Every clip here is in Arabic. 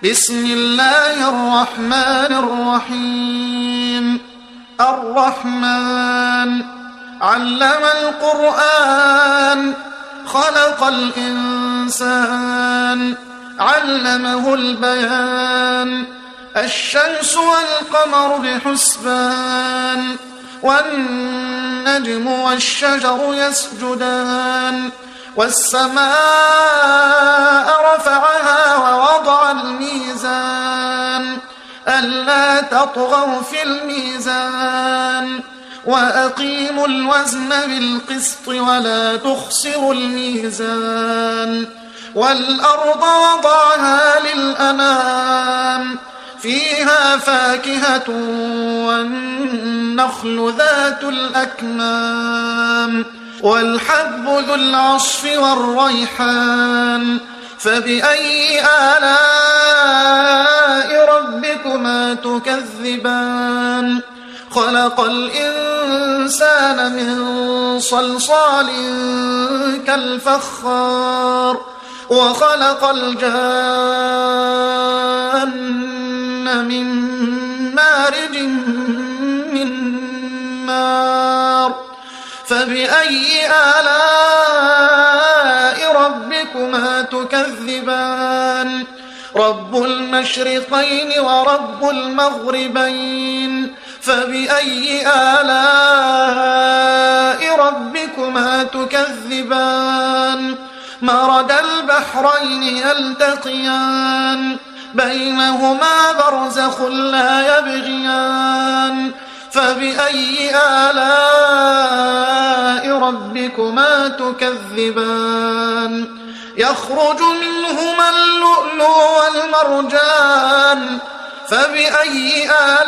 بسم الله الرحمن الرحيم. الرحمن علم القرآن خلق الإنسان علمه البيان. الشمس والقمر بحسبان والنجم والشجر يسجدان. والسماء رفعها ووضع الميزان ألا تطغوا في الميزان وأقيموا الوزن بالقسط ولا تخسروا الميزان. والأرض وضعها للأنام فيها فاكهة والنخل ذات الأكمام والحب ذو العصف والريحان. فبأي آلاء ربكما تكذبان؟ خلق الإنسان من صلصال كالفخار وخلق الجان من مارج من نار. فبأي آلاء ربكما تكذبان؟ رب المشرقين ورب المغربين. فبأي آلاء ربكما تكذبان؟ مرج البحرين يلتقيان بينهما برزخ لا يبغيان. فبأي آلاء ربكما تكذبان؟ يخرج منهما اللؤلؤ والمرجان. فبأي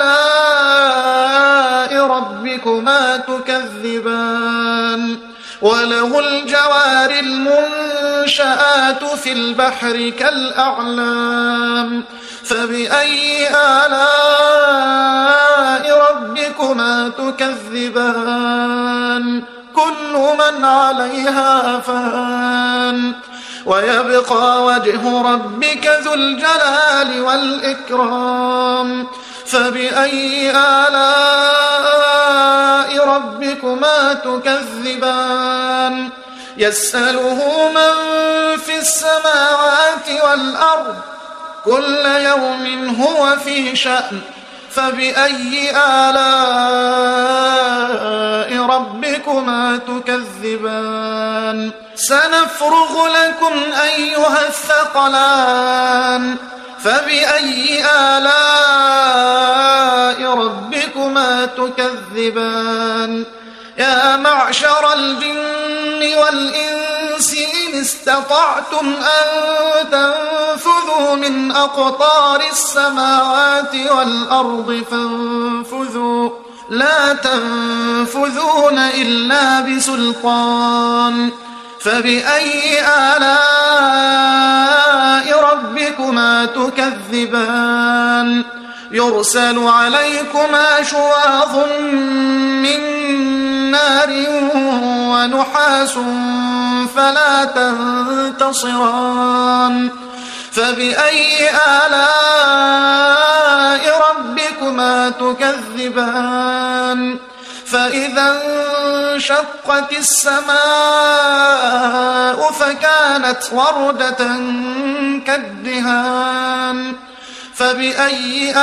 آلاء ربكما تكذبان؟ وله الجوار المنشآت في البحر كالأعلام. فبأي آلاء ربكما تكذبان؟ كل من عليها فان ويبقى وجه ربك ذو الجلال والإكرام. فبأي آلاء ربكما تكذبان؟ يسأله من في السماوات والأرض كل يوم هو في شأن. فبأي آلاء ربكما تكذبان؟ سنفرغ لكم أيها الثقلان. فبأي آلاء ربكما تكذبان؟ يا معشر الجن والإنس إن استطعتم أن تنفذوا من أقطار السماوات والأرض فانفذوا لا تنفذون إلا بسلطان. فبأي آلاء ربكما تكذبان؟ يرسل عليكما شواظ من نار ونحاس فلا تنتصران. فبأي آلاء ربكما تكذبان؟ فإذا انشقت السماء فكانت وردة كالدهان. فبأي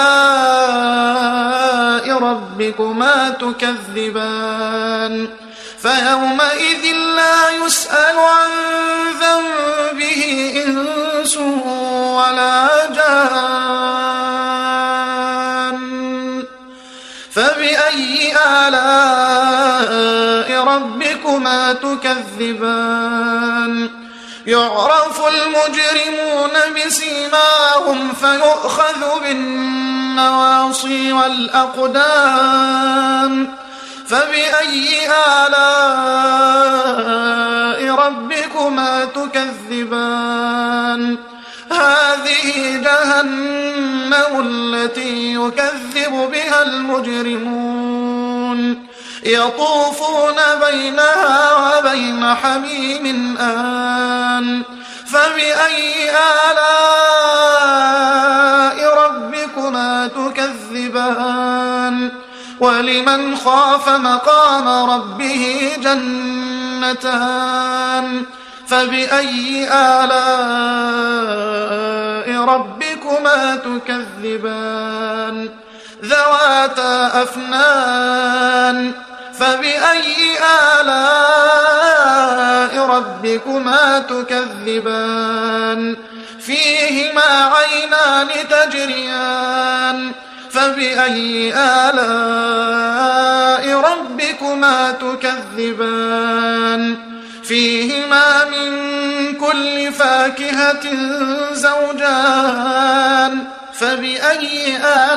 آلاء ربكما تكذبان؟ فيومئذ لا يسأل عن ذنبه إنس ولا جان. فبأي آلاء ربكما تكذبان؟ يعرف المجرمون بسيماهم فيؤخذ بالنواصي والأقدام. فبأي آلاء ربكما تكذبان؟ هذه جهنم التي يكذب بها المجرمون يطوفون بينها وبين حميم آن. فبأي آلاء ولمن خاف مقام ربه جنتان فبأي آلاء ربكما تكذبان ذواتا أفنان فبأي آلاء ربكما تكذبان فيهما عينان تجريان فبأي آلاء ربكما تكذبان فيهما من كل فاكهة زوجان فبأي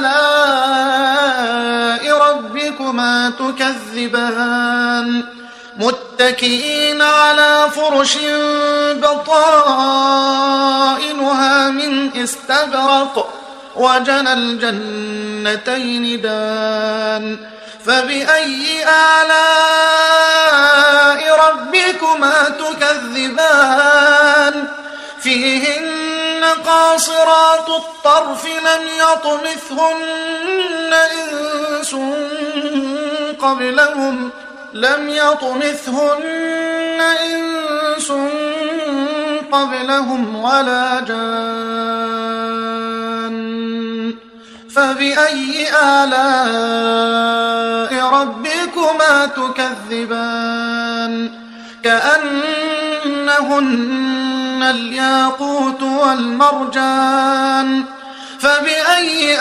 آلاء ربكما تكذبان متكئين على فرش بطائنها من استبرق وجنى الجنتين دان فبأي آلاء ربكما تكذبان فيهن قاصرات الطرف لم يطمثهن إنس قبلهم ولا جان فبأي آلاء ربكما تكذبان كأنهن الياقوت والمرجان فبأي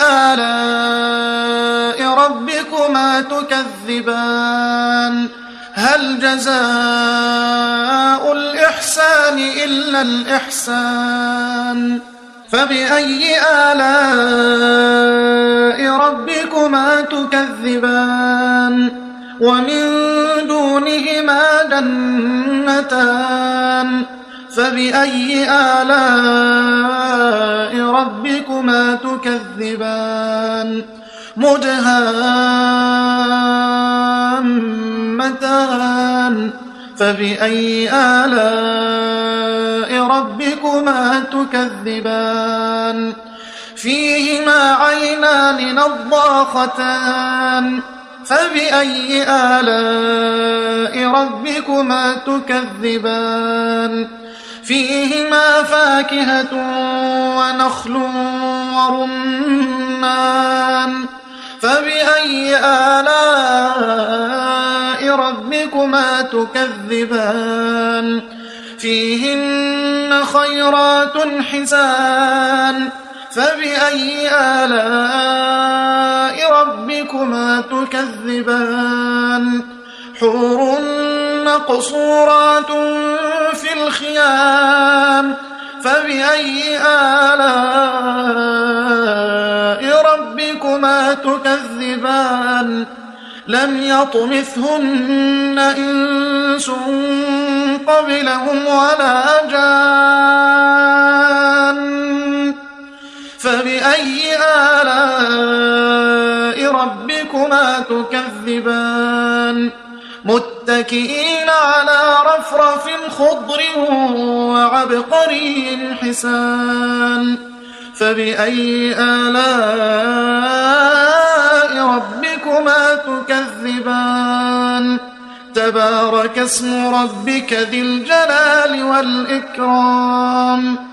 آلاء ربكما تكذبان هل جزاء الإحسان إلا الإحسان فبأي آلاء ربكما تكذبان ومن دونهما جنتان فبأي آلاء ربكما تكذبان مدهامتان فبأي آلاء ربكما تكذبان فيهما عينان نضاختان فبأي آلاء ربكما تكذبان فيهما فاكهة ونخل ورمان فبأي آلاء ربكما تكذبان فيهن خيرات حسان فبأي آلاء ربكما تكذبان حور مقصورات في الخيام فبأي آلاء ربكما تكذبان لم يطمثهن إنس قبلهم ولا جان فبأي آلاء ربكما تكذبان متكئين على رفرف خضر وعبقري حسان فبأي آلاء ربكما تكذبان تبارك اسم ربك ذي الجلال والإكرام